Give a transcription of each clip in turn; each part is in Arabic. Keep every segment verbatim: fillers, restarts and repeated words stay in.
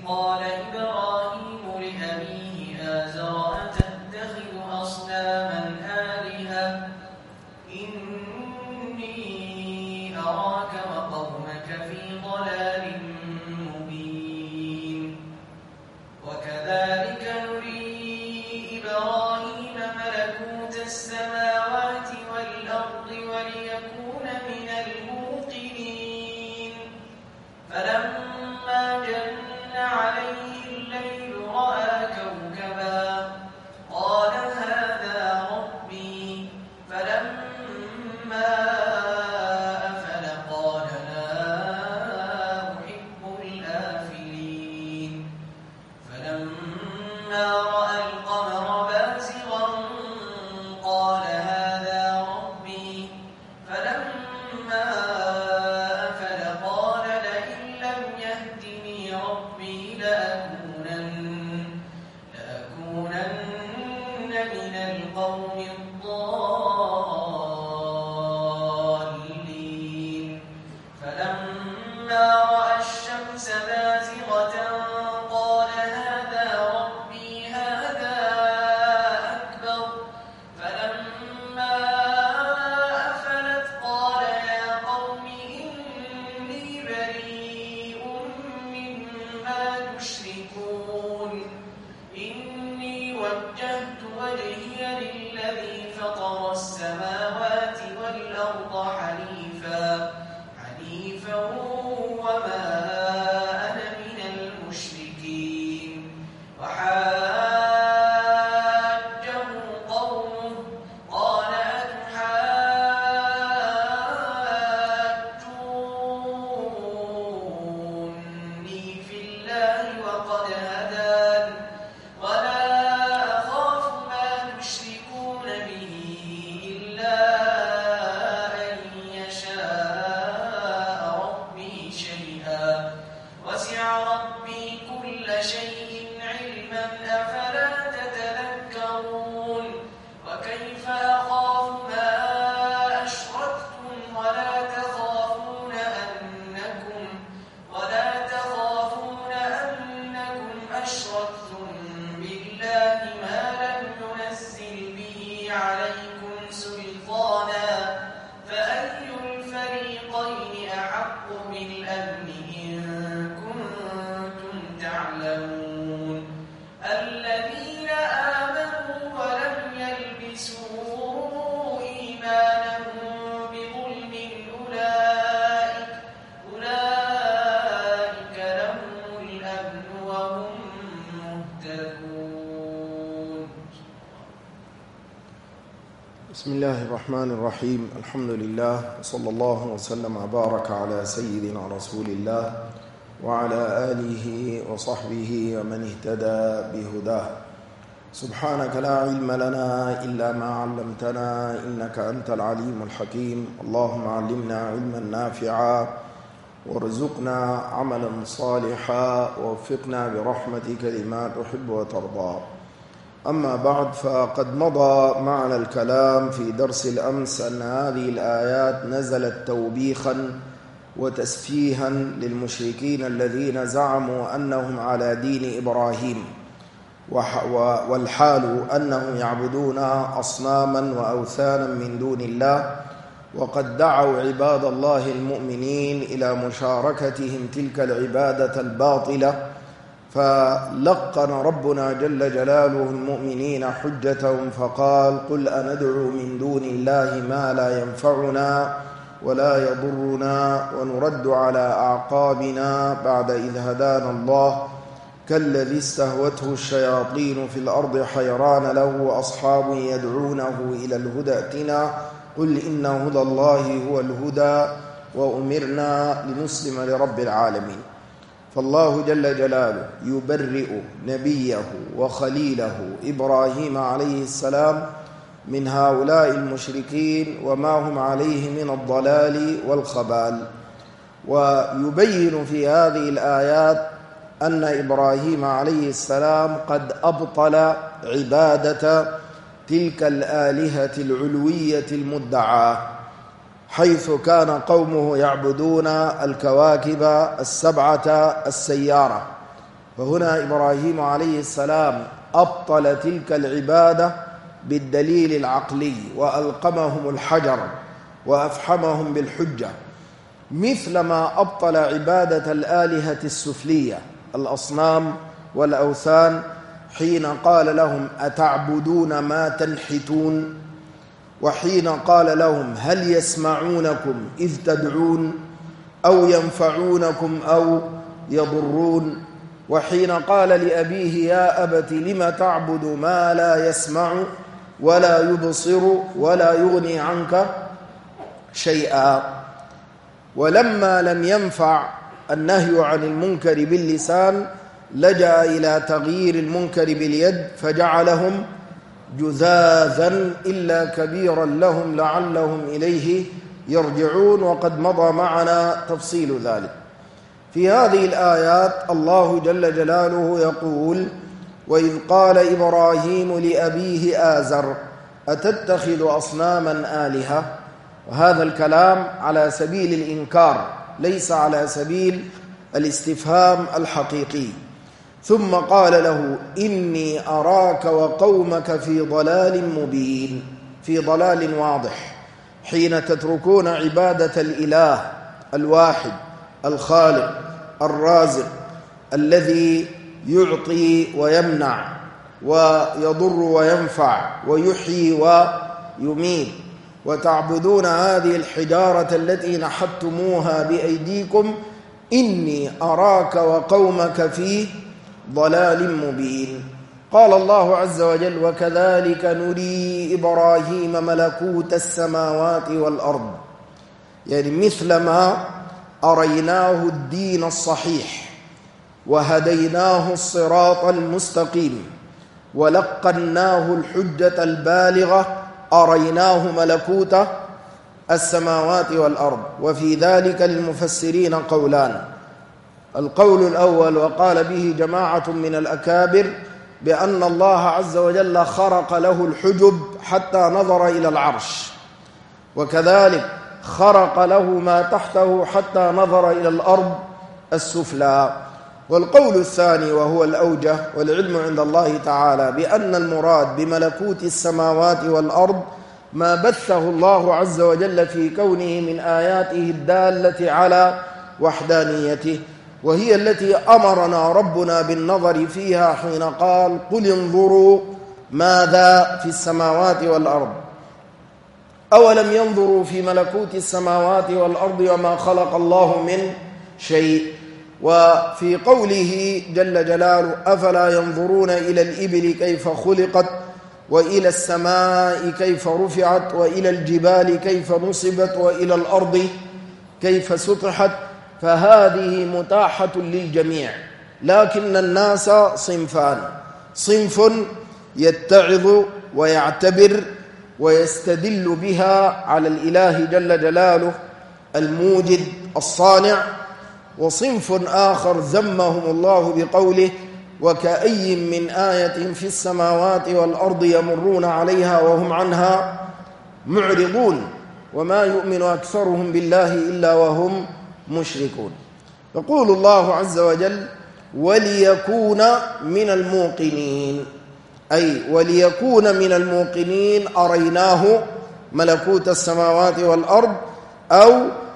قال إبراهيم لأبيه آزر أتتخذ أصناما آلهة إني أراك وقومك في ضلال مبين وكذلك نري إبراهيم ملكوت السماوات والأرض وليكون من الموقنين فلما جن عليه الليل رأى كوكبا قال هذا ربي فلما أفل قال لا أحب الآفلين فلما رأى القمر بازغا قال هذا ربي فلما أفل قال لئن لم يهدني ربي لأكونن لأكونن من القوم الضالين فلما رأى الشمس بازغة قال هذا ربي هذا أكبر فلما أفلت قال يا قوم إني بريء مما تشركون إني وجهت وجهي للذي فطر السماوات والأرض حنيفا حنيفا وما أنا من المشركين وحاجه قومه قال أتحاجوني في الله وقد هدان ولا أخاف ما تشركون به إلا أن يشاء ربي شيئا وسع ربي كل شيء علما أفلا تتذكرون وكيف أخاف ما أشركتم ولا تخافون أنكم ولا تخافون أنكم أشركتم بالله ما لم ينزل به عليكم سلطانا فأي الفريقين أحق بالأمن إن كنتم تعلمون الذين آمنوا ولم يلبسوا إيمانهم بظلم أولئك أولئك لهم الأمن وهم مهتدون. بسم الله الرحمن الرحيم الحمد لله وصلى الله وسلم وبارك على سيدنا رسول الله وعلى آله وصحبه ومن اهتدى بهداه سبحانك لا علم لنا إلا ما علمتنا إنك أنت العليم الحكيم اللهم علمنا علما نافعا وارزقنا عملا صالحا ووفقنا برحمتك لما تحب وترضى أما بعد فقد مضى معنا الكلام في درس الأمس أن هذه الآيات نزلت توبيخا وتسفيها للمشركين الذين زعموا أنهم على دين إبراهيم والحال أنهم يعبدون أصناما وأوثانا من دون الله وقد دعوا عباد الله المؤمنين إلى مشاركتهم تلك العبادة الباطلة فلقن ربنا جل جلاله المؤمنين حجتهم فقال قل أندعو من دون الله ما لا ينفعنا ولا يضرنا ونرد على أعقابنا بعد إذ هدانا الله كالذي استهوته الشياطين في الأرض حيران له أصحاب يدعونه إلى الهدى ائتنا قل إن هدى الله هو الهدى وأمرنا لنسلم لرب العالمين. فالله جل جلاله يبرئ نبيه وخليله إبراهيم عليه السلام من هؤلاء المشركين وما هم عليه من الضلال والخبال ويبين في هذه الآيات أن إبراهيم عليه السلام قد أبطل عبادة تلك الآلهة العلوية المدعاة حيث كان قومه يعبدون الكواكب السبعة السيارة فهنا إبراهيم عليه السلام أبطل تلك العبادة بالدليل العقلي وألقمهم الحجر وأفحمهم بالحجة، مثلما أبطل عبادة الآلهة السفلية الأصنام والأوثان حين قال لهم أتعبدون ما تنحتون، وحين قال لهم هل يسمعونكم إذ تدعون أو ينفعونكم أو يضرون، وحين قال لأبيه يا أبت لم تعبد ما لا يسمع ولا يبصر ولا يغني عنك شيئا. ولما لم ينفع النهي عن المنكر باللسان لجأ إلى تغيير المنكر باليد فجعلهم جذاذا إلا كبيرا لهم لعلهم إليه يرجعون، وقد مضى معنا تفصيل ذلك. في هذه الآيات الله جل جلاله يقول وإذ قال إبراهيم لأبيه آزر أتتخذ أصناما آلهة، وهذا الكلام على سبيل الإنكار ليس على سبيل الاستفهام الحقيقي. ثم قال له إني أراك وقومك في ضلال مبين، في ضلال واضح، حين تتركون عبادة الإله الواحد الخالق الرازق الذي يعطي ويمنع ويضر وينفع ويحيي ويميت، وتعبدون هذه الحجارة التي نحتموها بأيديكم، إني أراك وقومك في ضلال مبين. قال الله عز وجل وكذلك نري إبراهيم ملكوت السماوات والأرض، يعني مثلما أريناه الدين الصحيح وهديناه الصراط المستقيم ولقناه الحجة البالغة أريناه ملكوت السماوات والأرض. وفي ذلك للمفسرين قولان، القول الأول وقال به جماعة من الأكابر بأن الله عز وجل خرق له الحجب حتى نظر إلى العرش، وكذلك خرق له ما تحته حتى نظر إلى الأرض السفلى. والقول الثاني وهو الأوجه والعلم عند الله تعالى بأن المراد بملكوت السماوات والأرض ما بثه الله عز وجل في كونه من آياته الدالة على وحدانيته، وهي التي أمرنا ربنا بالنظر فيها حين قال قل انظروا ماذا في السماوات والأرض أولم ينظروا في ملكوت السماوات والأرض وما خلق الله من شيء. وفي قوله جل جلاله أفلا ينظرون إلى الإبل كيف خلقت وإلى السماء كيف رفعت وإلى الجبال كيف نصبت وإلى الأرض كيف سطحت، فهذه متاحة للجميع، لكن الناس صنفان، صنف يتعظ ويعتبر ويستدل بها على الإله جل جلاله الموجد الصانع، وصنف آخر ذمهم الله بقوله وكأي من آية في السماوات والأرض يمرون عليها وهم عنها معرضون وما يؤمن أكثرهم بالله إلا وهم مشركون. يقول الله عز وجل وليكون من الموقنين، أي وليكون من الموقنين أريناه ملكوت السماوات والأرض، أو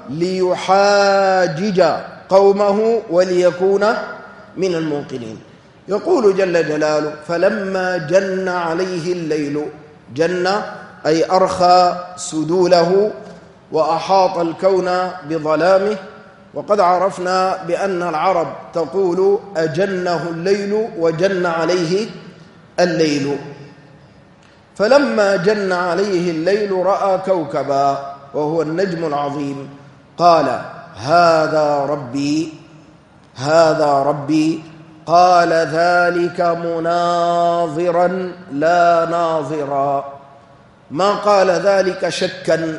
ليحاجج قومه وليكون من الموقنين. يقول جل جلاله فلما جن عليه الليل، جن أي أرخى سدوله وأحاط الكون بظلامه، وقد عرفنا بأن العرب تقول أجنه الليل وجن عليه الليل. فلما جن عليه الليل رأى كوكبا وهو النجم العظيم، قال هذا ربي هذا ربي قال ذلك مناظرا لا ناظرا، ما قال ذلك شكا،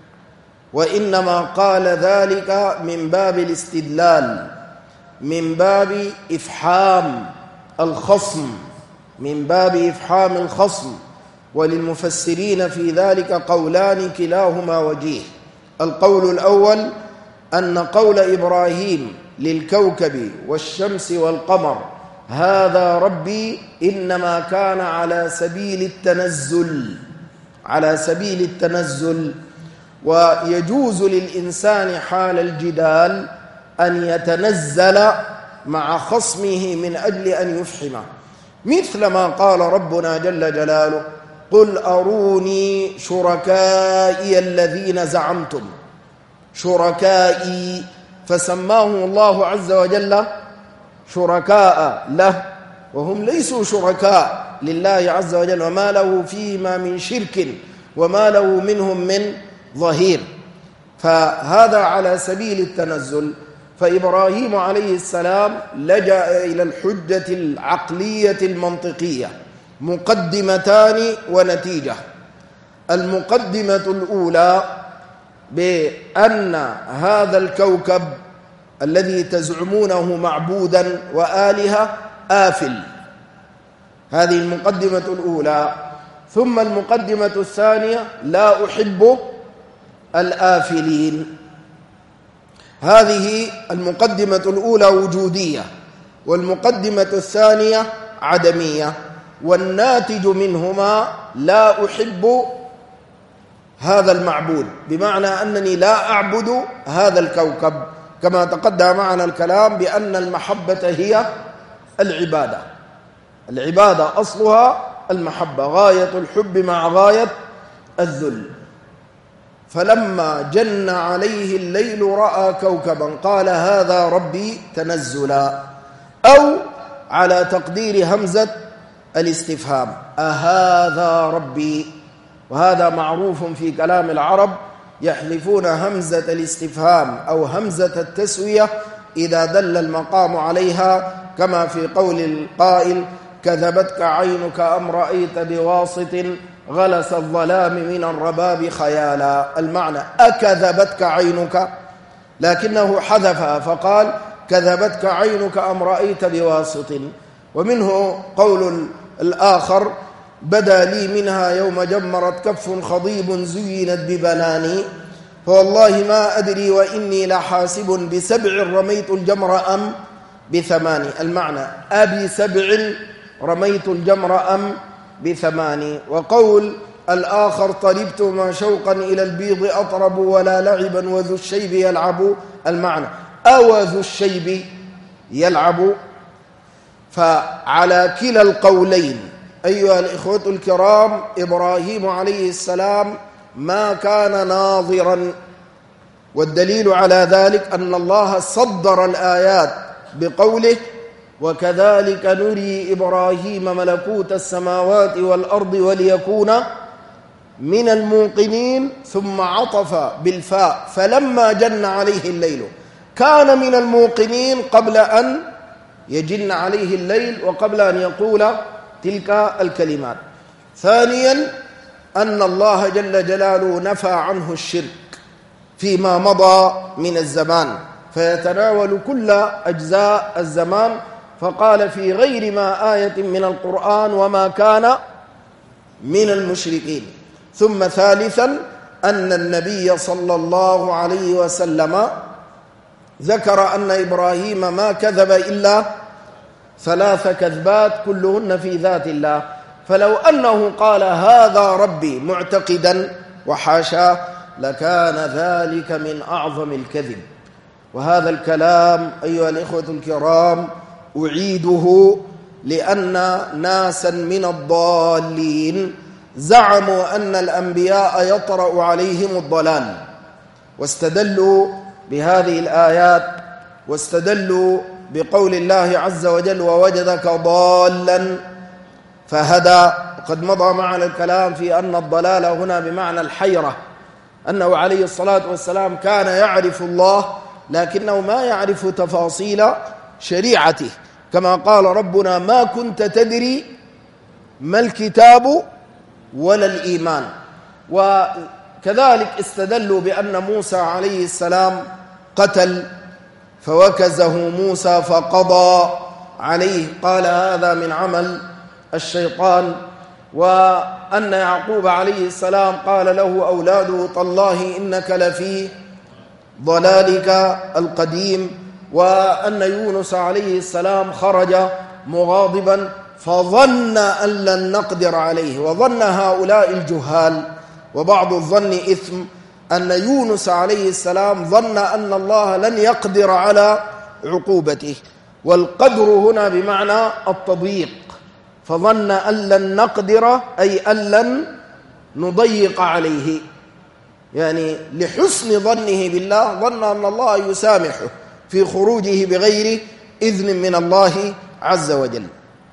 وإنما قال ذلك من باب الاستدلال، من باب إفحام الخصم، من باب إفحام الخصم. وللمفسرين في ذلك قولان كلاهما وجيه. القول الأول أن قول إبراهيم للكوكب والشمس والقمر هذا ربي إنما كان على سبيل التنزل، على سبيل التنزل. ويجوز للإنسان حال الجدال أن يتنزل مع خصمه من أجل أن يفحمه، مثل ما قال ربنا جل جلاله: قل أروني شركائي الذين زعمتم. شركائي، فسماهم الله عز وجل شركاء له، وهم ليسوا شركاء لله عز وجل، وما له فيما من شرك وما له منهم من ظهير. فهذا على سبيل التنزل. فإبراهيم عليه السلام لجأ إلى الحجة العقلية المنطقية، مقدمتان ونتيجة. المقدمة الأولى بأن هذا الكوكب الذي تزعمونه معبودا وآلهة آفل، هذه المقدمة الأولى. ثم المقدمة الثانية: لا أحب الآفلين. هذه المقدمة الأولى وجودية، والمقدمة الثانية عدمية، والناتج منهما لا أحب هذا المعبود، بمعنى أنني لا أعبد هذا الكوكب، كما تقدم معنا الكلام بأن المحبة هي العبادة. العبادة أصلها المحبة، غاية الحب مع غاية الذل. فلما جن عليه الليل رأى كوكبا قال هذا ربي تنزلا، أو على تقدير همزة الاستفهام: أهذا ربي. وهذا معروف في كلام العرب، يحذفون همزة الاستفهام أو همزة التسوية إذا دل المقام عليها، كما في قول القائل: كذبتك عينك أم رأيت بواسط غلس الظلام من الرباب خيالا. المعنى: أكذبتك عينك، لكنه حذفها فقال: كذبتك عينك أم رأيت بواسط. ومنه قول الآخر: بدا لي منها يوم جمرت كف خضيب زينت ببناني، فوالله ما أدري وإني لحاسب بسبع رميت الجمر أم بثماني. المعنى: أبي سبع رميت الجمر أم بثماني. وقول الآخر: طلبت ما شوقا إلى البيض أطرب ولا لعبا وذو الشيب يلعب. المعنى: أو ذو الشيب يلعب. فعلى كلا القولين أيها الإخوة الكرام، إبراهيم عليه السلام ما كان ناظرا، والدليل على ذلك أن الله صدر الآيات بقوله: وكذلك نري إبراهيم ملكوت السماوات والأرض وليكون من الموقنين، ثم عطف بالفاء: فلما جن عليه الليل. كان من الموقنين قبل أن يجن عليه الليل وقبل أن يقول تلك الكلمات. ثانيا: أن الله جل جلاله نفى عنه الشرك فيما مضى من الزمان، فيتناول كل أجزاء الزمان، فقال في غير ما آية من القرآن: وما كان من المشركين. ثم ثالثا: أن النبي صلى الله عليه وسلم ذكر أن إبراهيم ما كذب إلا ثلاث كذبات كلهن في ذات الله، فلو أنه قال هذا ربي معتقدا وحاشاه لكان ذلك من أعظم الكذب. وهذا الكلام أيها الإخوة الكرام أعيده لأن ناسا من الضالين زعموا أن الأنبياء يطرأ عليهم الضلال، واستدلوا بهذه الآيات، واستدلوا بقول الله عز وجل: ووجدك ضالا فهدى. وقد مضى معنا الكلام في أن الضلال هنا بمعنى الحيرة، أنه عليه الصلاة والسلام كان يعرف الله لكنه ما يعرف تفاصيل شريعته، كما قال ربنا: ما كنت تدري ما الكتاب ولا الإيمان. وكذلك استدلوا بأن موسى عليه السلام قتل فوكزه موسى فقضى عليه، قال هذا من عمل الشيطان. وأن يعقوب عليه السلام قال له أولاده: تالله إنك لفي ضلالك القديم. وأن يونس عليه السلام خرج مغاضبا فظن أن لن نقدر عليه. وظن هؤلاء الجهال، وبعض الظن إثم، أن يونس عليه السلام ظن أن الله لن يقدر على عقوبته، والقدر هنا بمعنى التضييق، فظن أن لن نقدر أي أن لن نضيق عليه، يعني لحسن ظنه بالله ظن أن الله يسامحه في خروجه بغير إذن من الله عز وجل.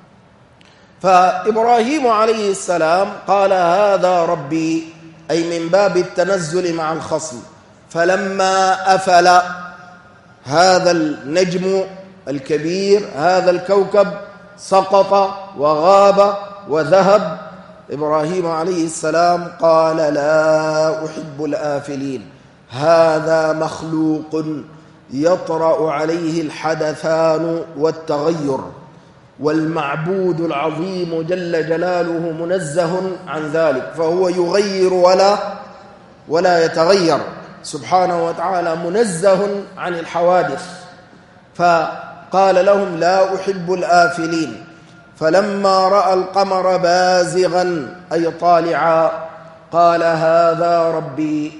فإبراهيم عليه السلام قال هذا ربي، أي من باب التنزل مع الخصم. فلما أفل هذا النجم الكبير، هذا الكوكب، سقط وغاب وذهب، إبراهيم عليه السلام قال لا أحب الآفلين، هذا مخلوق يطرأ عليه الحدثان والتغير، والمعبود العظيم جل جلاله منزه عن ذلك، فهو يغير ولا ولا يتغير سبحانه وتعالى، منزه عن الحوادث. فقال لهم لا أحب الآفلين. فلما رأى القمر بازغا أي طالعا قال هذا ربي.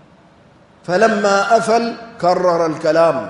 فلما أفل كرر الكلام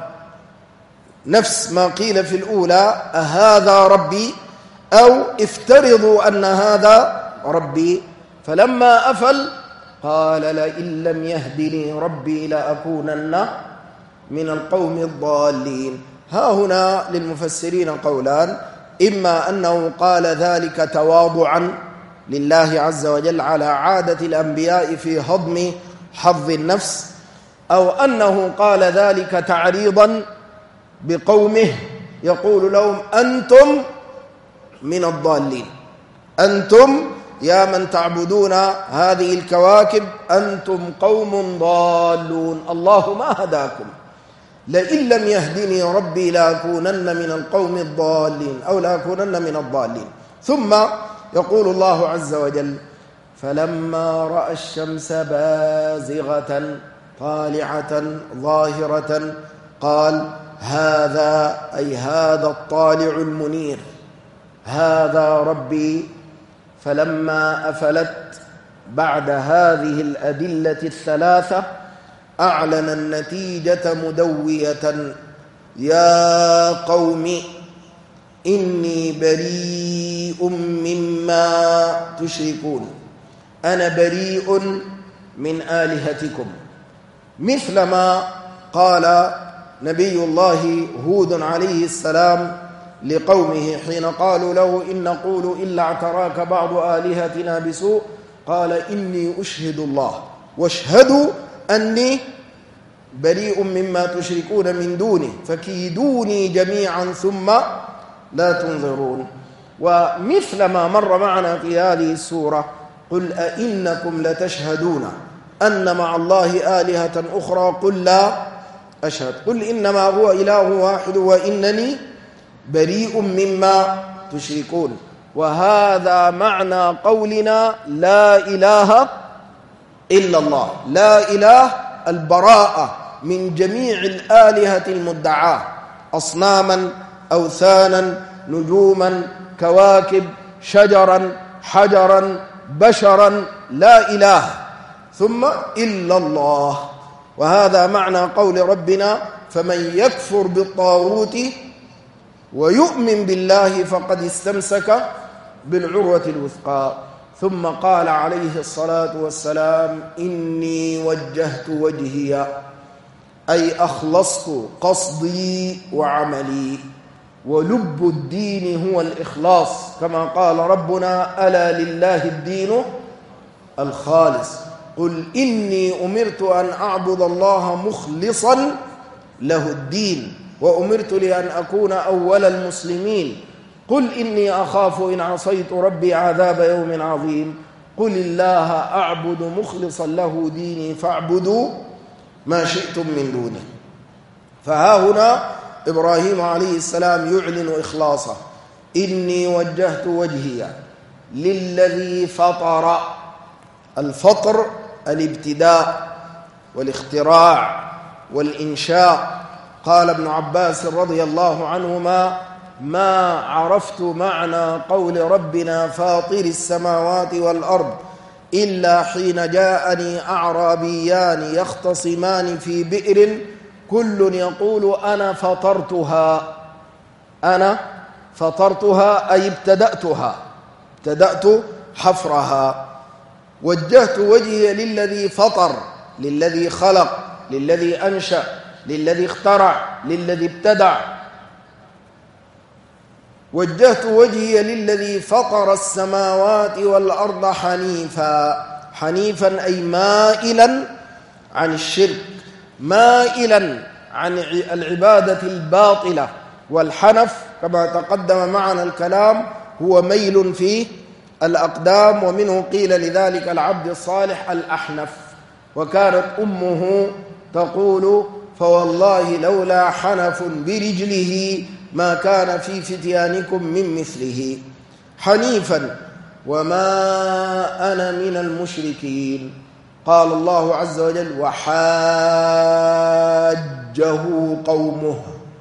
نفس ما قيل في الأولى أهذا ربي أو افترضوا أن هذا ربي. فلما أفل قال لئن لم يهدني ربي لأكونن من القوم الضالين. ها هنا للمفسرين قولان، إما أنه قال ذلك تواضعا لله عز وجل على عادة الأنبياء في هضم حظ النفس، أو أنه قال ذلك تعريضا بقومه يقول لهم أنتم من الضالين، أنتم يا من تعبدون هذه الكواكب أنتم قوم ضالون، الله ما هداكم، لئن لم يهدني ربي لأكونن من القوم الضالين أو لأكونن من الضالين. ثم يقول الله عز وجل فلما رأى الشمس بازغة طالعة ظاهرة قال هذا أي هذا الطالع المنير هذا ربي. فلما أفلت بعد هذه الأدلة الثلاثة أعلن النتيجة مدوية يا قوم إني بريء مما تشركون، أنا بريء من آلهتكم، مثلما قال نبي الله هود عليه السلام لقومه حين قالوا له إن نقول إلا اعتراك بعض آلهتنا بسوء قال إني أشهد الله واشهدوا أني بريء مما تشركون من دونه فكيدوني جميعا ثم لا تنظرون. ومثل ما مر معنا في هذه السورة قل أئنكم لتشهدون أن مع الله آلهة أخرى قل لا أشهد قل إنما هو إله واحد وإنني بريء مما تشركون. وهذا معنى قولنا لا إله إلا الله، لا إله البراءة من جميع الآلهة المدعاة، أصناما أوثانا نجوما كواكب شجرا حجرا بشرا، لا إله ثم إلا الله. وهذا معنى قول ربنا فمن يكفر بالطاغوت ويؤمن بالله فقد استمسك بالعروة الوثقى. ثم قال عليه الصلاة والسلام إني وجهت وجهي أي أخلصت قصدي وعملي، ولب الدين هو الإخلاص كما قال ربنا ألا لله الدين الخالص قل إني أمرت أن أعبد الله مخلصا له الدين وأمرت لأن أكون أول المسلمين قل إني أخاف إن عصيت ربي عذاب يوم عظيم قل الله أعبد مخلصا له ديني فاعبدوا ما شئتم من دونه. فها هنا إبراهيم عليه السلام يعلن إخلاصه إني وجهت وجهي للذي فطر. الفطر الابتداء والاختراع والإنشاء. قال ابن عباس رضي الله عنهما ما عرفت معنى قول ربنا فاطر السماوات والأرض إلا حين جاءني أعرابيان يختصمان في بئر كل يقول أنا فطرتها أنا فطرتها أي ابتدأتها ابتدأت حفرها. وجهت وجهي للذي فطر، للذي خلق، للذي أنشأ، للذي اخترع، للذي ابتدع. وجهت وجهي للذي فطر السماوات والأرض حنيفا، حنيفا أي مائلا عن الشرك، مائلا عن العبادة الباطلة. والحنف كما تقدم معنا الكلام هو ميل في الأقدام، ومنه قيل لذلك العبد الصالح الأحنف. وكانت أمه تقول فوالله لولا حنف برجله ما كان في فتيانكم من مثله. حنيفا وما أنا من المشركين. قال الله عز وجل وحاجه قومه،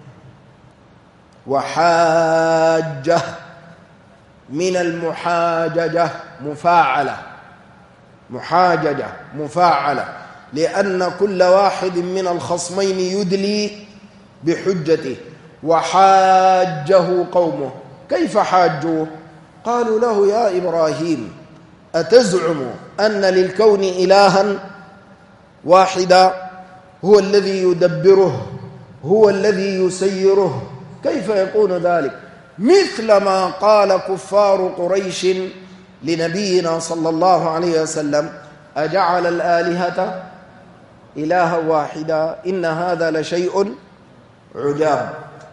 وحاجه من المحاججة مفاعلة، محاججة مفاعلة، لأن كل واحد من الخصمين يدلي بحجته. وحاجه قومه، كيف حاجوه؟ قالوا له يا إبراهيم أتزعم أن للكون إلها واحدا هو الذي يدبره، هو الذي يسيره، كيف يكون ذلك؟ مثل ما قال كفار قريش لنبينا صلى الله عليه وسلم أجعل الآلهة إلها واحدا إن هذا لشيء عجاب.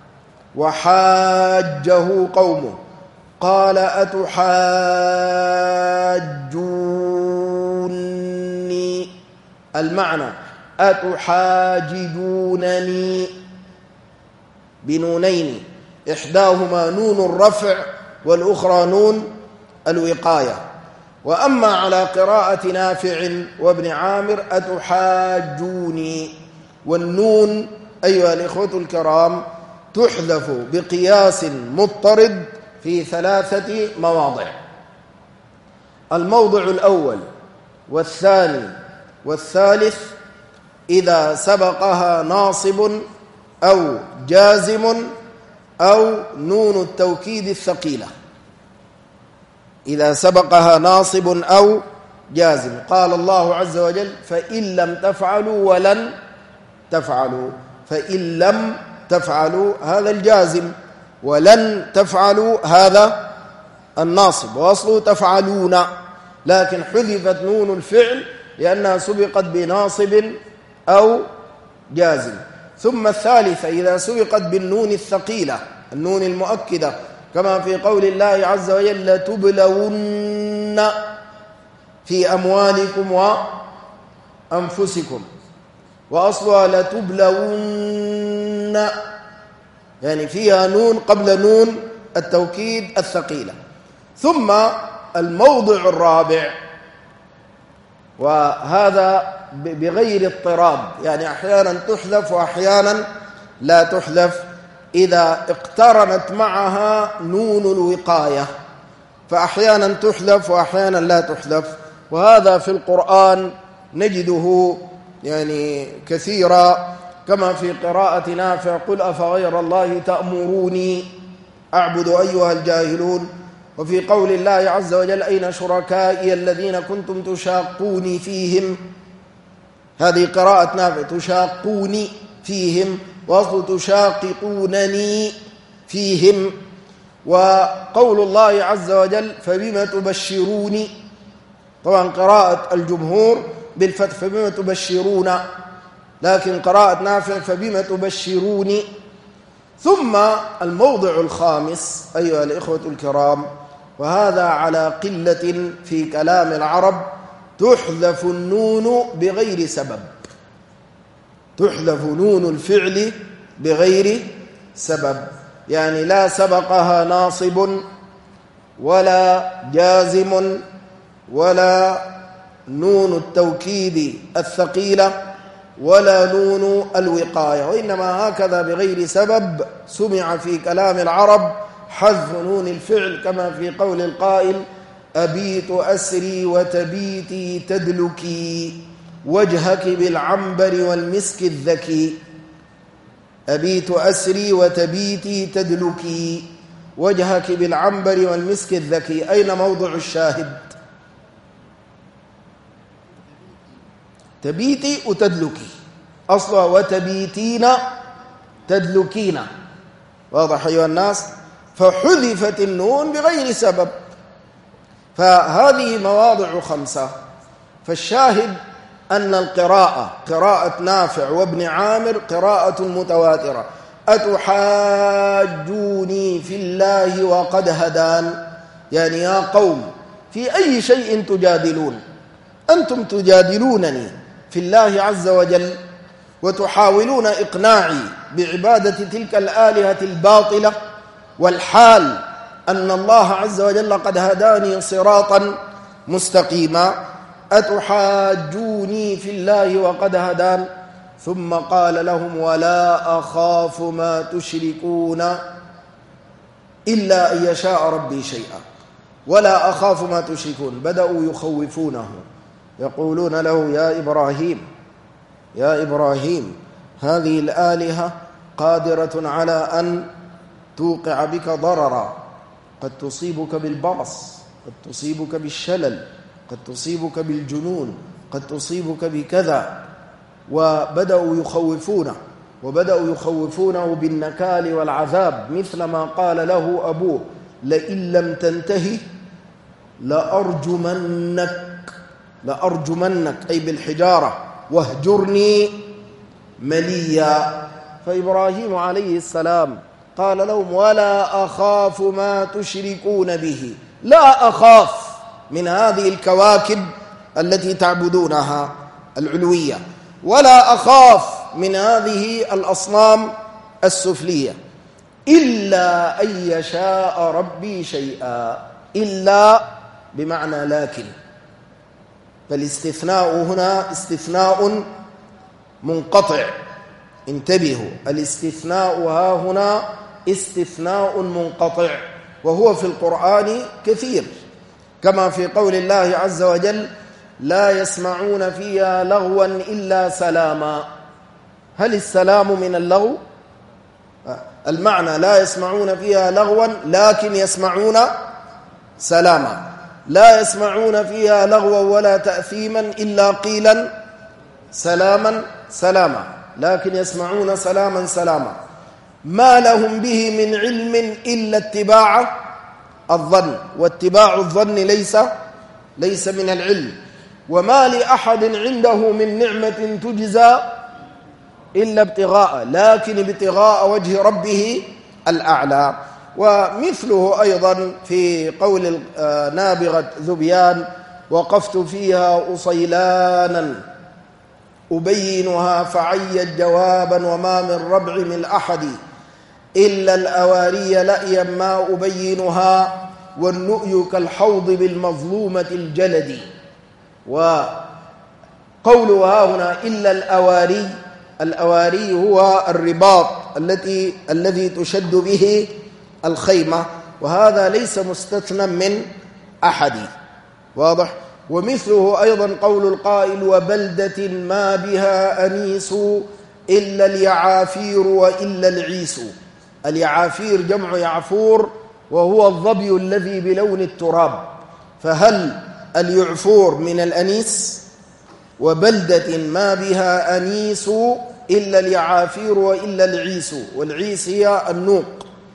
وحاجه قومه قال أتحاجوني، المعنى أتحاجدونني بنونين، إحداهما نون الرفع والأخرى نون الوقاية. وأما على قراءة نافع وابن عامر أتحاجوني، والنون أيها الإخوة الكرام تحذف بقياس مضطرد في ثلاثة مواضع. الموضع الأول والثاني والثالث إذا سبقها ناصب أو جازم أو نون التوكيد الثقيلة، إذا سبقها ناصب أو جازم. قال الله عز وجل فإن لم تفعلوا ولن تفعلوا، فإن لم تفعلوا هذا الجازم، ولن تفعلوا هذا الناصب، وأصله تفعلون، لكن حذفت نون الفعل لأنها سبقت بناصب أو جازم. ثم الثالثة إذا سبقت بالنون الثقيلة النون المؤكدة، كما في قول الله عز وجل لتبلون في أموالكم وأنفسكم، وأصلها لتبلون، يعني فيها نون قبل نون التوكيد الثقيلة. ثم الموضع الرابع، وهذا بغير اضطراب، يعني أحيانا تحذف وأحيانا لا تحذف، إذا اقترنت معها نون الوقاية، فأحيانا تحذف وأحيانا لا تحذف. وهذا في القرآن نجده يعني كثيرا، كما في قراءة نافع قل أفغير الله تأمروني أعبد أيها الجاهلون. وفي قول الله عز وجل أين شركائي الذين كنتم تشاقوني فيهم، هذه قراءة نافع تشاقوني فيهم، وأصل تشاققونني فيهم. وقول الله عز وجل فبما تبشروني، طبعا قراءة الجمهور بالفتح فبما تبشرون، لكن قراءة نافع فبما تبشروني. ثم الموضع الخامس أيها الإخوة الكرام، وهذا على قلة في كلام العرب، تحذف النون بغير سبب، تحذف نون الفعل بغير سبب، يعني لا سبقها ناصب ولا جازم ولا نون التوكيد الثقيلة ولا نون الوقاية، وإنما هكذا بغير سبب سمع في كلام العرب حذف نون الفعل، كما في قول القائل أبيت أسري وتبيتي تدلكي وجهك بالعنبر والمسك الذكي. أبيت أسري وتبيتي تدلكي وجهك بالعنبر والمسك الذكي. أين موضع الشاهد؟ تبيتي وتدلكي، أصلا وتبيتين تدلكين، واضح أيها الناس؟ فحذفت النون بغير سبب. فهذه مواضع خمسة. فالشاهد أن القراءة قراءة نافع وابن عامر قراءة متواترة. أتحاجوني في الله وقد هدان، يعني يا قوم في أي شيء تجادلون؟ أنتم تجادلونني في الله عز وجل وتحاولون إقناعي بعبادة تلك الآلهة الباطلة، والحال أن الله عز وجل قد هداني صراطا مستقيما. أتحاجوني في الله وقد هدان. ثم قال لهم ولا أخاف ما تشركون إلا أن يشاء ربي شيئا. ولا أخاف ما تشركون، بدأوا يخوفونه، يقولون له يا إبراهيم يا إبراهيم هذه الآلهة قادرة على أن توقع بك ضررا، قد تصيبك بالبرص، قد تصيبك بالشلل، قد تصيبك بالجنون، قد تصيبك بكذا. وبدأوا يخوفونه وبدأوا يخوفونه بالنكال والعذاب، مثل ما قال له أبوه لئن لم تنتهي لأرجمنك لأرجمنك أي بالحجارة واهجرني مليا. فإبراهيم عليه السلام قال لهم ولا أخاف ما تشركون به، لا أخاف من هذه الكواكب التي تعبدونها العلوية، ولا أخاف من هذه الأصنام السفلية، إلا أن يشاء ربي شيئا. إلا بمعنى لكن، فالاستثناء هنا استثناء منقطع. انتبهوا، الاستثناء ها هنا استثناء منقطع، وهو في القرآن كثير، كما في قول الله عز وجل لا يسمعون فيها لغوا إلا سلاما. هل السلام من اللغو؟ المعنى لا يسمعون فيها لغوا لكن يسمعون سلاما. لا يسمعون فيها لغوا ولا تأثيما إلا قيلا سلاما سلاما، لكن يسمعون سلاما سلاما. ما لهم به من علم إلا اتباع الظن، واتباع الظن ليس ليس من العلم. وما لأحد عنده من نعمة تجزى إلا ابتغاء، لكن ابتغاء وجه ربه الأعلى. ومثله أيضا في قول نابغة ذبيان وقفت فيها أصيلانا أبينها فعيت جوابا وما من ربع من أحد إلا الأواري لأيا ما أبينها والنؤي كالحوض بالمظلومة الجلد. وقولها هنا إلا الأواري، الأواري هو الرباط التي الذي تشد به الخيمة، وهذا ليس مستثنى من أحد، واضح؟ ومثله أيضا قول القائل وبلدة ما بها أنيس إلا اليعافير وإلا العيس. اليعافير جمع يعفور، وهو الظبي الذي بلون التراب، فهل اليعفور من الأنيس؟ وبلدة ما بها أنيس إلا اليعافير وإلا العيس، والعيس هي النوق.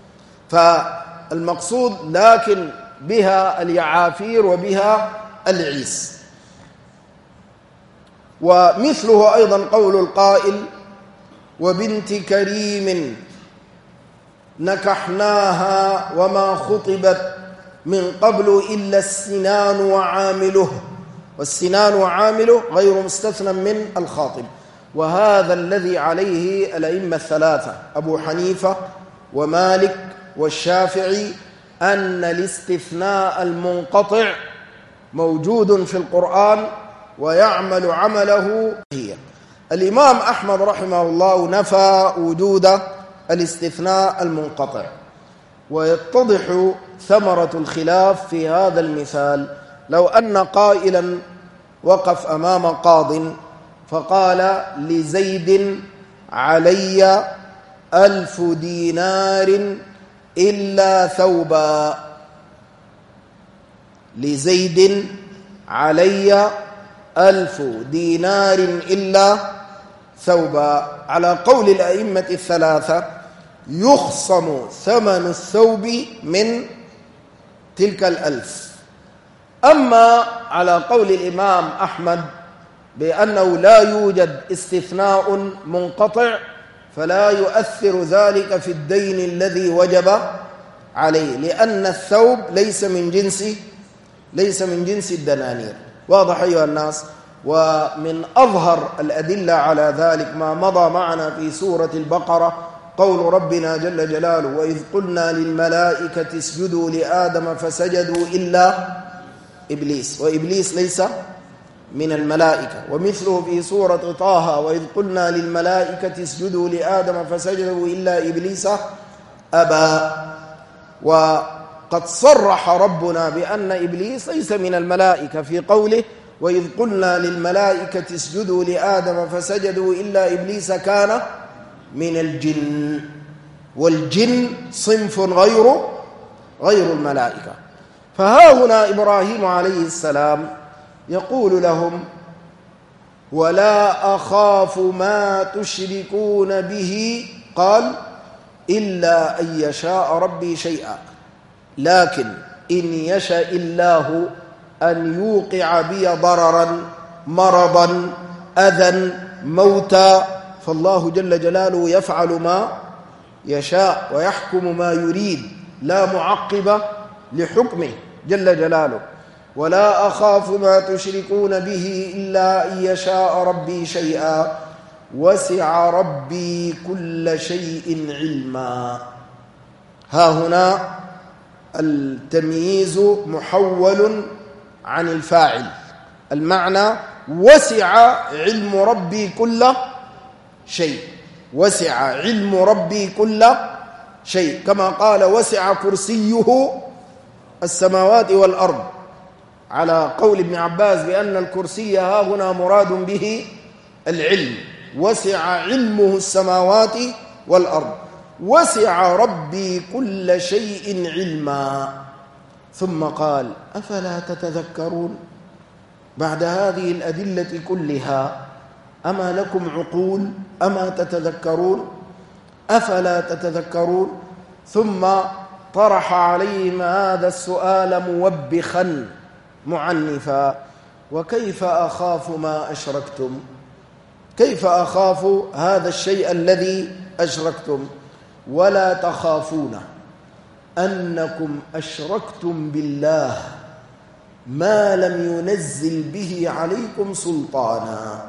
فالمقصود لكن بها اليعافير وبها العيس. ومثله أيضا قول القائل وبنت كريم نكحناها وما خطبت من قبل إلا السنان وعامله، والسنان وعامله غير مستثنى من الخاطب. وهذا الذي عليه الأئمة الثلاثة أبو حنيفة ومالك والشافعي، أن الاستثناء المنقطع موجود في القرآن ويعمل عمله هي. الإمام أحمد رحمه الله نفى وجود الاستثناء المنقطع، ويتضح ثمرة الخلاف في هذا المثال. لو أن قائلا وقف أمام قاض فقال لزيد علي ألف دينار إلا ثوبا، لزيد علي ألف دينار إلا ثوبا، على قول الأئمة الثلاثة يخصم ثمن الثوب من تلك الألف. أما على قول الإمام أحمد بأنه لا يوجد استثناء منقطع فلا يؤثر ذلك في الدين الذي وجب عليه، لأن الثوب ليس من جنس ليس من جنس الدنانير. واضح أيها الناس؟ ومن أظهر الأدلة على ذلك ما مضى معنا في سورة البقرة، قول ربنا جل جلاله: وإذ قلنا للملائكة اسجدوا لآدم فسجدوا إلا إبليس، وإبليس ليس من الملائكة. ومثله في سورة طه: وإذ قلنا للملائكة اسجدوا لآدم فسجدوا إلا إبليس أبى. وقد صرح ربنا بأن إبليس ليس من الملائكة في قوله: وإذ قلنا للملائكة اسجدوا لآدم فسجدوا إلا إبليس كان من الجن، والجن صنف غير غير الملائكة. فها هنا إبراهيم عليه السلام يقول لهم: ولا أخاف ما تشركون به، قال: إلا أن يشاء ربي شيئا، لكن إن يشاء الله أن يوقع بي ضررا مرضا أذى موتا، فالله جل جلاله يفعل ما يشاء ويحكم ما يريد، لا معقب لحكمه جل جلاله. ولا أخاف ما تشركون به إلا أن يشاء ربي شيئا، وسع ربي كل شيء علما. ها هنا التمييز محول عن الفاعل، المعنى وسع علم ربي كل شيء، وسع علم ربي كل شيء، كما قال: وسع كرسيه السماوات والأرض، على قول ابن عباس بأن الكرسي ها هنا مراد به العلم. وسع علمه السماوات والأرض، وسع ربي كل شيء علما. ثم قال: أفلا تتذكرون؟ بعد هذه الأدلة كلها أما لكم عقول؟ أما تتذكرون؟ أفلا تتذكرون؟ ثم طرح عليهم هذا السؤال موبخا معنفا: وكيف أخاف ما أشركتم؟ كيف أخاف هذا الشيء الذي أشركتم؟ ولا تخافون أنكم أشركتم بالله ما لم ينزل به عليكم سلطانا.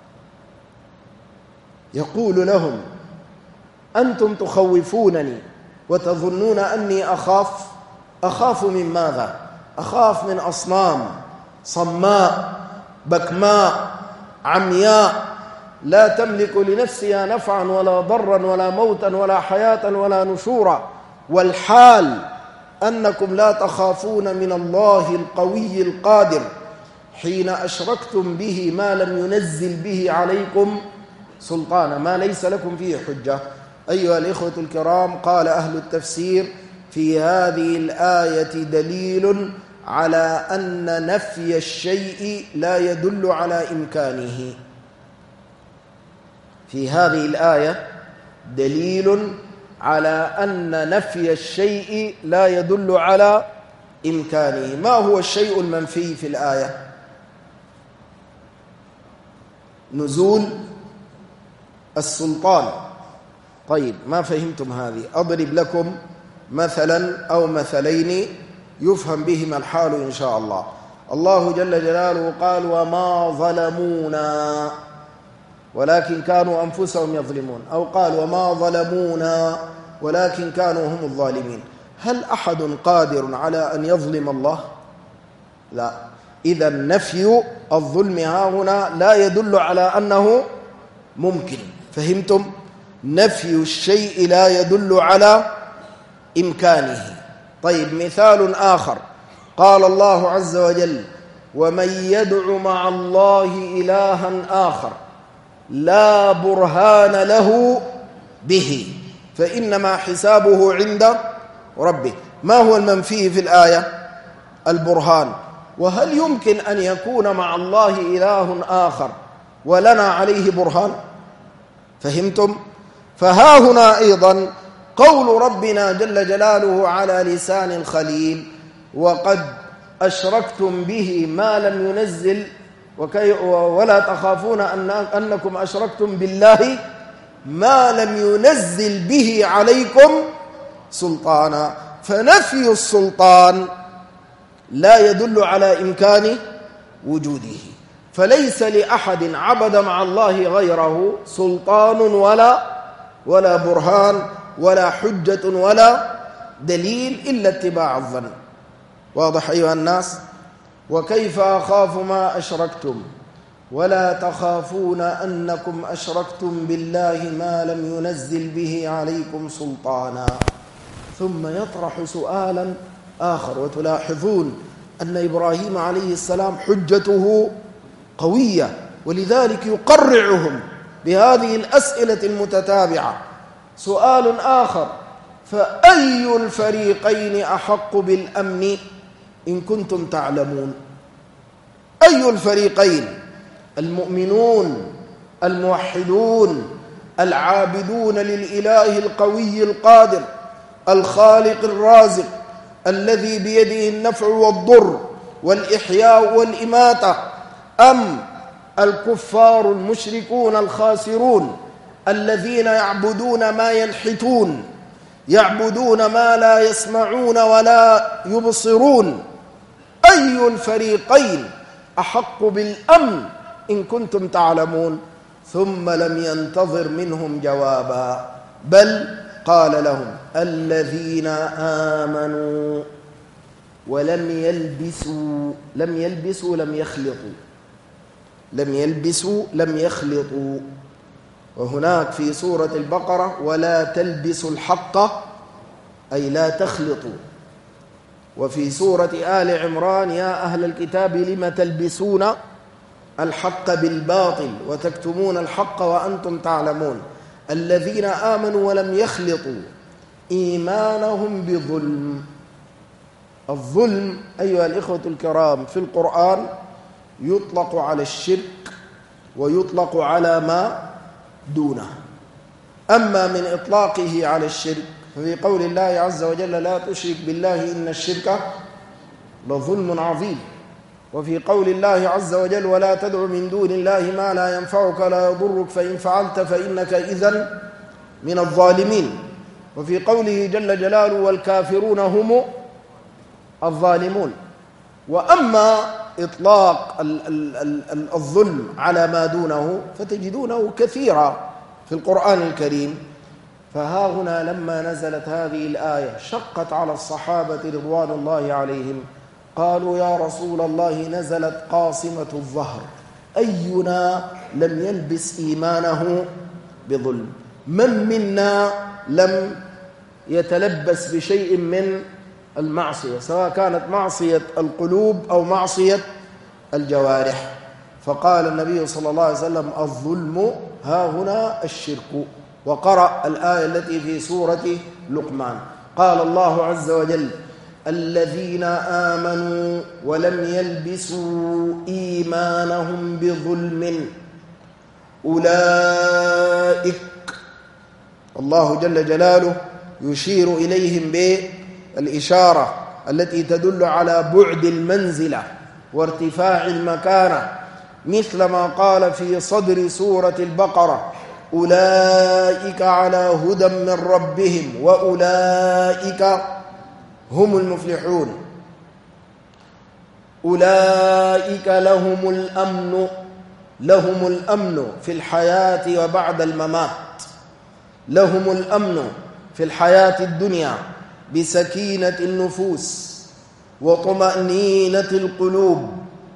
يقول لهم: أنتم تخوفونني وتظنون أني أخاف. أخاف من ماذا؟ أخاف من أصنام صماء بكماء عمياء لا تملك لنفسها نفعا ولا ضرا ولا موتا ولا حياة ولا نشورا، والحال أنكم لا تخافون من الله القوي القادر حين أشركتم به ما لم ينزل به عليكم سلطانا، ما ليس لكم فيه حجة. أيها الإخوة الكرام، قال أهل التفسير: في هذه الآية دليل على أن نفي الشيء لا يدل على إمكانه. في هذه الآية دليل على أن نفي الشيء لا يدل على إمكانه. ما هو الشيء المنفي في الآية؟ نزول السلطان. طيب، ما فهمتم هذه؟ أضرب لكم مثلا أو مثلين يفهم بهما الحال إن شاء الله. الله جل جلاله قال: وما ظلمونا ولكن كانوا أنفسهم يظلمون، أو قال: وما ظلمونا ولكن كانوا هم الظالمين. هل أحد قادر على أن يظلم الله؟ لا. إذا نفي الظلم ها هنا لا يدل على أنه ممكن. فهمتم؟ نفي الشيء لا يدل على إمكانه. طيب مثال آخر، قال الله عز وجل: ومن يدع مع الله إلها آخر لا برهان له به فإنما حسابه عند ربه. ما هو المنفي في الآية؟ البرهان. وهل يمكن أن يكون مع الله إله آخر ولنا عليه برهان؟ فهمتم؟ فها هنا أيضا قول ربنا جل جلاله على لسان الخليل: وقد أشركتم به ما لم ينزل وكي ولا تخافون أن أنكم أشركتم بالله ما لم ينزل به عليكم سلطانا. فنفي السلطان لا يدل على إمكان وجوده، فليس لأحد عبد مع الله غيره سلطان ولا ولا برهان ولا حجة ولا دليل إلا اتباع الظن. واضح أيها الناس؟ وكيف أخاف ما أشركتم ولا تخافون أنكم أشركتم بالله ما لم ينزل به عليكم سلطانا. ثم يطرح سؤالا آخر، وتلاحظون أن إبراهيم عليه السلام حجته قوية، ولذلك يقرعهم بهذه الأسئلة المتتابعة. سؤال آخر: فأي الفريقين أحق بالأمن إن كنتم تعلمون؟ أي الفريقين؟ المؤمنون الموحدون العابدون للإله القوي القادر الخالق الرازق الذي بيده النفع والضر والإحياء والإماتة، أم الكفار المشركون الخاسرون الذين يعبدون ما ينحتون، يعبدون ما لا يسمعون ولا يبصرون؟ أي الفريقين أحق بالأمن إن كنتم تعلمون؟ ثم لم ينتظر منهم جوابا، بل قال لهم: الذين آمنوا ولم يلبسوا لم يلبسوا لم يخلطوا لم يلبسوا لم يخلطوا. وهناك في سورة البقرة: ولا تلبسوا الحق أي لا تخلطوا. وفي سورة آل عمران: يا أهل الكتاب لم تلبسون الحق بالباطل وتكتمون الحق وأنتم تعلمون. الذين آمنوا ولم يخلطوا إيمانهم بظلم. الظلم أيها الإخوة الكرام في القرآن يطلق على الشرك ويطلق على ما دونه. أما من إطلاقه على الشرك ففي قول الله عز وجل: لا تشرك بالله إن الشرك لظلم عظيم. وفي قول الله عز وجل: ولا تدع من دون الله ما لا ينفعك لا يضرك فإن فعلت فإنك إذن من الظالمين. وفي قوله جل جلاله: والكافرون هم الظالمون. وأما إطلاق الظلم على ما دونه فتجدونه كثيرا في القرآن الكريم. فها هنا لما نزلت هذه الآية شقت على الصحابة رضوان الله عليهم، قالوا: يا رسول الله نزلت قاصمة الظهر، أينا لم يلبس إيمانه بظلم؟ من منا لم يتلبس بشيء من المعصية، سواء كانت معصية القلوب أو معصية الجوارح؟ فقال النبي صلى الله عليه وسلم: الظلم ها هنا الشرك. وقرأ الآية التي في سورة لقمان: قال الله عز وجل: الذين آمنوا ولم يلبسوا إيمانهم بظلم أولئك. الله جل جلاله يشير إليهم بالإشارة التي تدل على بعد المنزلة وارتفاع المكانة، مثل ما قال في صدر سورة البقرة: أولئك على هدى من ربهم وأولئك هم المفلحون. أولئك لهم الأمن لهم الأمن في الحياة وبعد الممات، لهم الأمن في الحياة الدنيا بسكينة النفوس وطمأنينة القلوب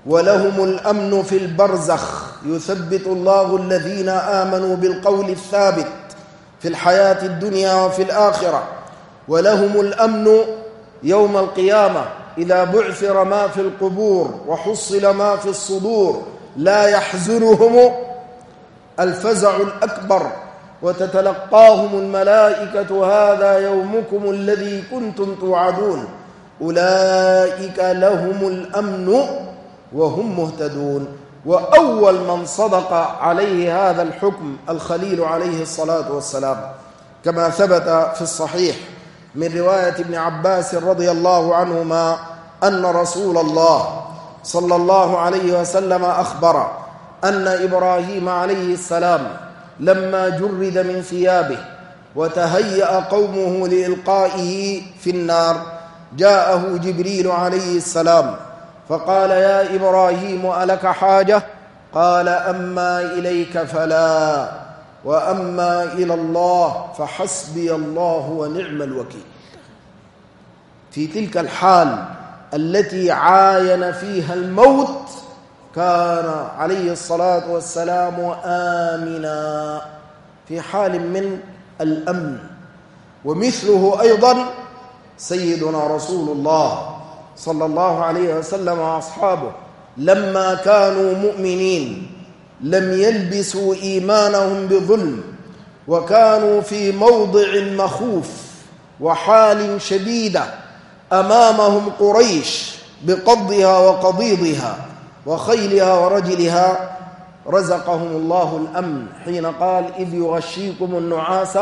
ولهم الأمن في البرزخ يثبت الله الذين آمنوا بالقول الثابت في الحياة الدنيا وفي الآخرة. ولهم الأمن يوم القيامة إذا بعثر ما في القبور وحصل ما في الصدور، لا يحزنهم الفزع الأكبر وتتلقاهم الملائكة هذا يومكم الذي كنتم توعدون أولئك لهم الأمن وهم مهتدون. وأول من صدق عليه هذا الحكم الخليل عليه الصلاة والسلام، كما ثبت في الصحيح من رواية ابن عباس رضي الله عنهما أن رسول الله صلى الله عليه وسلم أخبر أن إبراهيم عليه السلام لما جرد من ثيابه وتهيأ قومه لإلقائه في النار جاءه جبريل عليه السلام فقال: يا إبراهيم ألك حاجة؟ قال: أما إليك فلا، وأما إلى الله فحسبي الله ونعم الوكيل. في تلك الحال التي عاين فيها الموت كان عليه الصلاة والسلام آمنا في حال من الأمن. ومثله أيضا سيدنا رسول الله صلى الله عليه وسلم وأصحابه لما كانوا مؤمنين لم يلبسوا إيمانهم بظلم، وكانوا في موضع مخوف وحال شديدة أمامهم قريش بقضها وقضيضها وخيلها ورجلها، رزقهم الله الأمن حين قال: إذ يغشيكم النعاس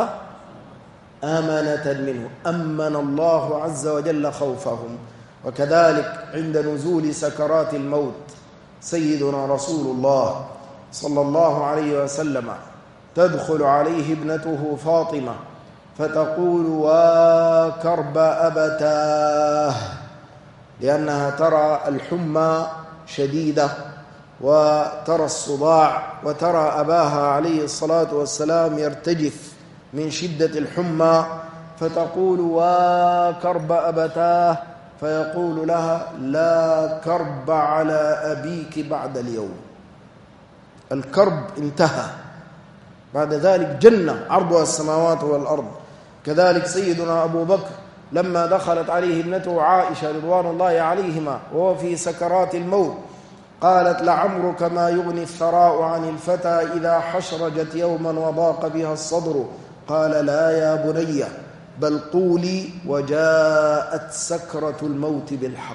أمنة منه، أمن الله عز وجل خوفهم. وكذلك عند نزول سكرات الموت سيدنا رسول الله صلى الله عليه وسلم تدخل عليه ابنته فاطمة فتقول: وكرب أبتاه، لأنها ترى الحمى شديدة وترى الصداع وترى أباها عليه الصلاة والسلام يرتجف من شدة الحمى، فتقول: وكرب أبتاه، فيقول لها: لا كرب على أبيك بعد اليوم. الكرب انتهى، بعد ذلك جنة عرضها السماوات والأرض. كذلك سيدنا أبو بكر لما دخلت عليه ابنته عائشة رضوان الله عليهما وهو في سكرات الموت قالت: لعمرك ما يغني الثراء عن الفتى إذا حشرجت يوما وضاق بها الصدر. قال: لا يا بني، بل قولي وجاءت سكرة الموت بالحق.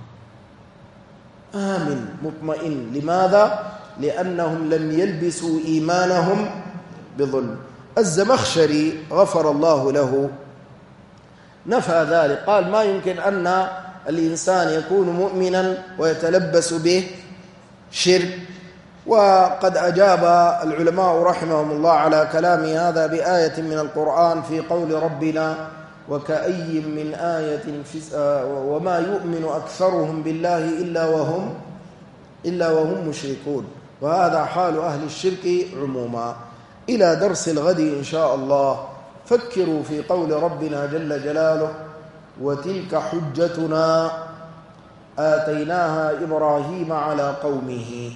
آمن مطمئن. لماذا؟ لأنهم لم يلبسوا إيمانهم بظلم. الزمخشري غفر الله له نفى ذلك، قال: ما يمكن أن الإنسان يكون مؤمنا ويتلبس به شرك. وقد أجاب العلماء رحمهم الله على كلام هذا بآية من القرآن في قول ربنا: وكأي من آية في وما يؤمن أكثرهم بالله إلا وهم إلا وهم مشركون. وهذا حال أهل الشرك عموما. إلى درس الغد إن شاء الله فكروا في قول ربنا جل جلاله: وتلك حجتنا آتيناها إبراهيم على قومه.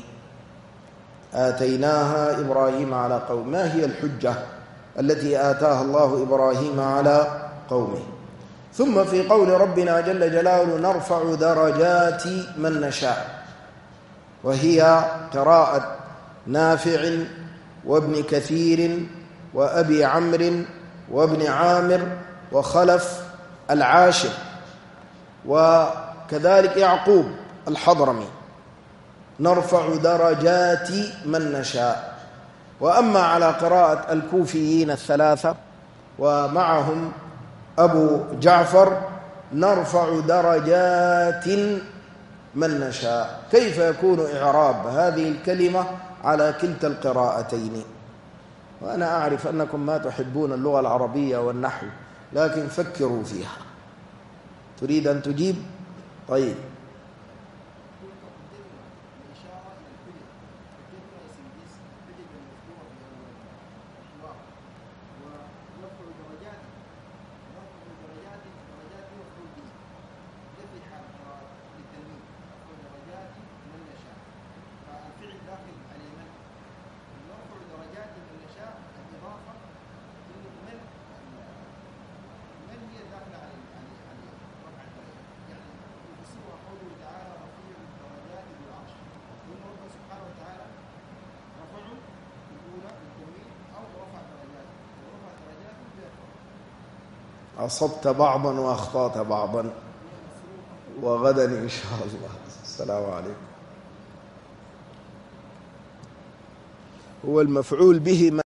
آتيناها إبراهيم على قومه. ما هي الحجة التي آتاها الله إبراهيم على قومه؟ ثم في قول ربنا جل جلاله: نرفع درجات من نشاء، وهي قراءة نافع وابن كثير وأبي عمرو وابن عامر وخلف العاشر، وكذلك يعقوب الحضرمي. نرفع درجات من نشاء. وأما على قراءة الكوفيين الثلاثة ومعهم أبو جعفر: نرفع درجات من نشاء. كيف يكون إعراب هذه الكلمة على كلتا القراءتين؟ وأنا أعرف أنكم ما تحبون اللغة العربية والنحو، لكن فكروا فيها. تريد أن تجيب؟ طيب. أصبت بعضا وأخطأت بعضا، وغدا إن شاء الله. السلام عليكم. هو المفعول به